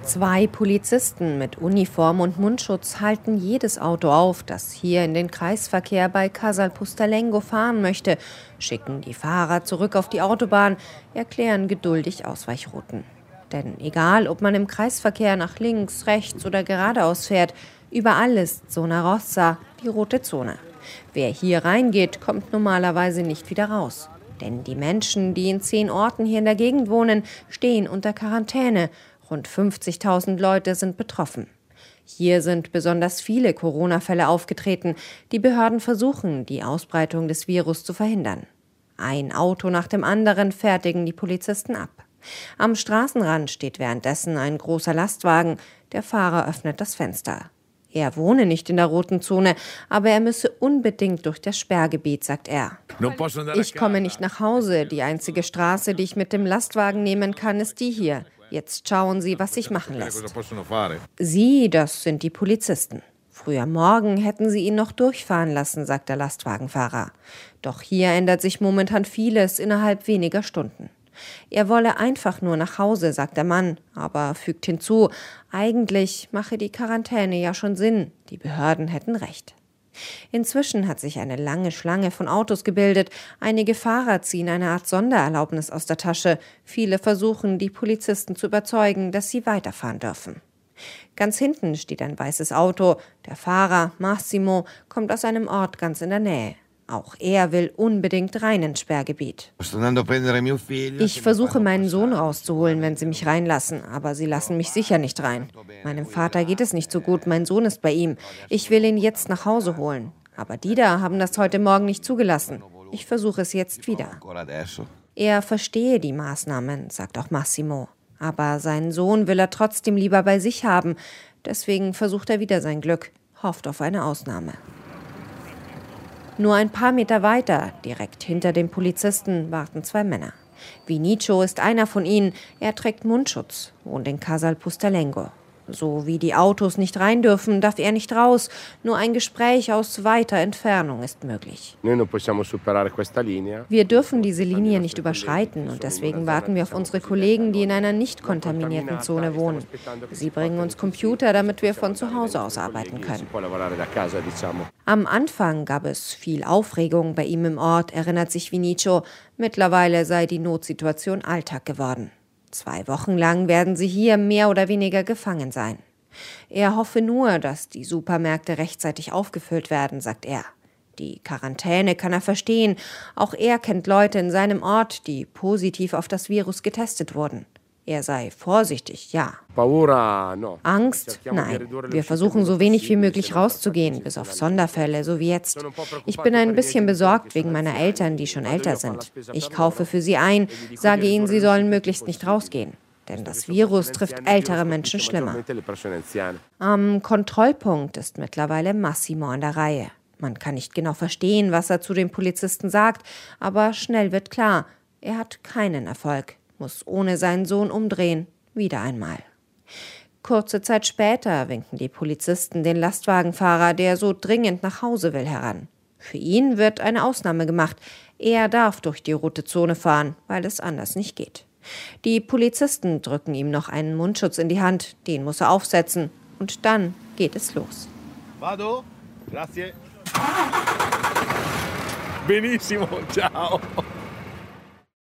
Zwei Polizisten mit Uniform und Mundschutz halten jedes Auto auf, das hier in den Kreisverkehr bei Casalpustalengo fahren möchte, schicken die Fahrer zurück auf die Autobahn, erklären geduldig Ausweichrouten. Denn egal, ob man im Kreisverkehr nach links, rechts oder geradeaus fährt, überall ist Zona Rossa, die rote Zone. Wer hier reingeht, kommt normalerweise nicht wieder raus. Denn die Menschen, die in 10 Orten hier in der Gegend wohnen, stehen unter Quarantäne. Rund 50.000 Leute sind betroffen. Hier sind besonders viele Corona-Fälle aufgetreten. Die Behörden versuchen, die Ausbreitung des Virus zu verhindern. Ein Auto nach dem anderen fertigen die Polizisten ab. Am Straßenrand steht währenddessen ein großer Lastwagen. Der Fahrer öffnet das Fenster. Er wohne nicht in der roten Zone, aber er müsse unbedingt durch das Sperrgebiet, sagt er. Ich komme nicht nach Hause. Die einzige Straße, die ich mit dem Lastwagen nehmen kann, ist die hier. Jetzt schauen Sie, was sich machen lässt. Sie, das sind die Polizisten. Früher morgen hätten sie ihn noch durchfahren lassen, sagt der Lastwagenfahrer. Doch hier ändert sich momentan vieles innerhalb weniger Stunden. Er wolle einfach nur nach Hause, sagt der Mann, aber fügt hinzu, eigentlich mache die Quarantäne ja schon Sinn, die Behörden hätten recht. Inzwischen hat sich eine lange Schlange von Autos gebildet. Einige Fahrer ziehen eine Art Sondererlaubnis aus der Tasche. Viele versuchen, die Polizisten zu überzeugen, dass sie weiterfahren dürfen. Ganz hinten steht ein weißes Auto. Der Fahrer, Massimo, kommt aus einem Ort ganz in der Nähe. Auch er will unbedingt rein ins Sperrgebiet. Ich versuche, meinen Sohn rauszuholen, wenn sie mich reinlassen, aber sie lassen mich sicher nicht rein. Meinem Vater geht es nicht so gut, mein Sohn ist bei ihm. Ich will ihn jetzt nach Hause holen. Aber die da haben das heute Morgen nicht zugelassen. Ich versuche es jetzt wieder. Er verstehe die Maßnahmen, sagt auch Massimo. Aber seinen Sohn will er trotzdem lieber bei sich haben. Deswegen versucht er wieder sein Glück, hofft auf eine Ausnahme. Nur ein paar Meter weiter, direkt hinter den Polizisten, warten 2 Männer. Vinicio ist einer von ihnen. Er trägt Mundschutz, wohnt in Casalpustalengo. So wie die Autos nicht rein dürfen, darf er nicht raus. Nur ein Gespräch aus weiter Entfernung ist möglich. Wir dürfen diese Linie nicht überschreiten und deswegen warten wir auf unsere Kollegen, die in einer nicht kontaminierten Zone wohnen. Sie bringen uns Computer, damit wir von zu Hause aus arbeiten können. Am Anfang gab es viel Aufregung bei ihm im Ort, erinnert sich Vinicio. Mittlerweile sei die Notsituation Alltag geworden. 2 Wochen lang werden sie hier mehr oder weniger gefangen sein. Er hoffe nur, dass die Supermärkte rechtzeitig aufgefüllt werden, sagt er. Die Quarantäne kann er verstehen. Auch er kennt Leute in seinem Ort, die positiv auf das Virus getestet wurden. Er sei vorsichtig, ja. Angst? Nein. Wir versuchen so wenig wie möglich rauszugehen, bis auf Sonderfälle, so wie jetzt. Ich bin ein bisschen besorgt wegen meiner Eltern, die schon älter sind. Ich kaufe für sie ein, sage ihnen, sie sollen möglichst nicht rausgehen. Denn das Virus trifft ältere Menschen schlimmer. Am Kontrollpunkt ist mittlerweile Massimo an der Reihe. Man kann nicht genau verstehen, was er zu den Polizisten sagt, aber schnell wird klar, er hat keinen Erfolg. Muss ohne seinen Sohn umdrehen, wieder einmal. Kurze Zeit später winken die Polizisten den Lastwagenfahrer, der so dringend nach Hause will, heran. Für ihn wird eine Ausnahme gemacht. Er darf durch die rote Zone fahren, weil es anders nicht geht. Die Polizisten drücken ihm noch einen Mundschutz in die Hand, den muss er aufsetzen. Und dann geht es los. Vado? Grazie. Benissimo, ciao.